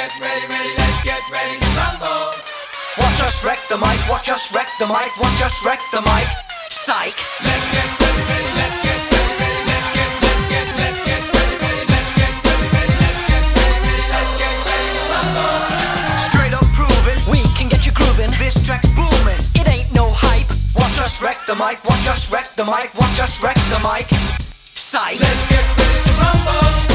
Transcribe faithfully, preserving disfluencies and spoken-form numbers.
get ready, ready, let's get ready to rumble. Watch us wreck the mic, watch us wreck the mic, watch us wreck the mic. Psych. Let's get ready, ready, let's get ready, ready, let's get, let's get, let's get ready, ready, let's get ready, ready, let's get ready, ready, let's get ready to rumble. Straight up proving we can get you grooving. This track's booming, it ain't no hype. Watch us wreck the mic, watch us wreck the mic, watch us wreck the mic. Psych. Let's get ready to rumble.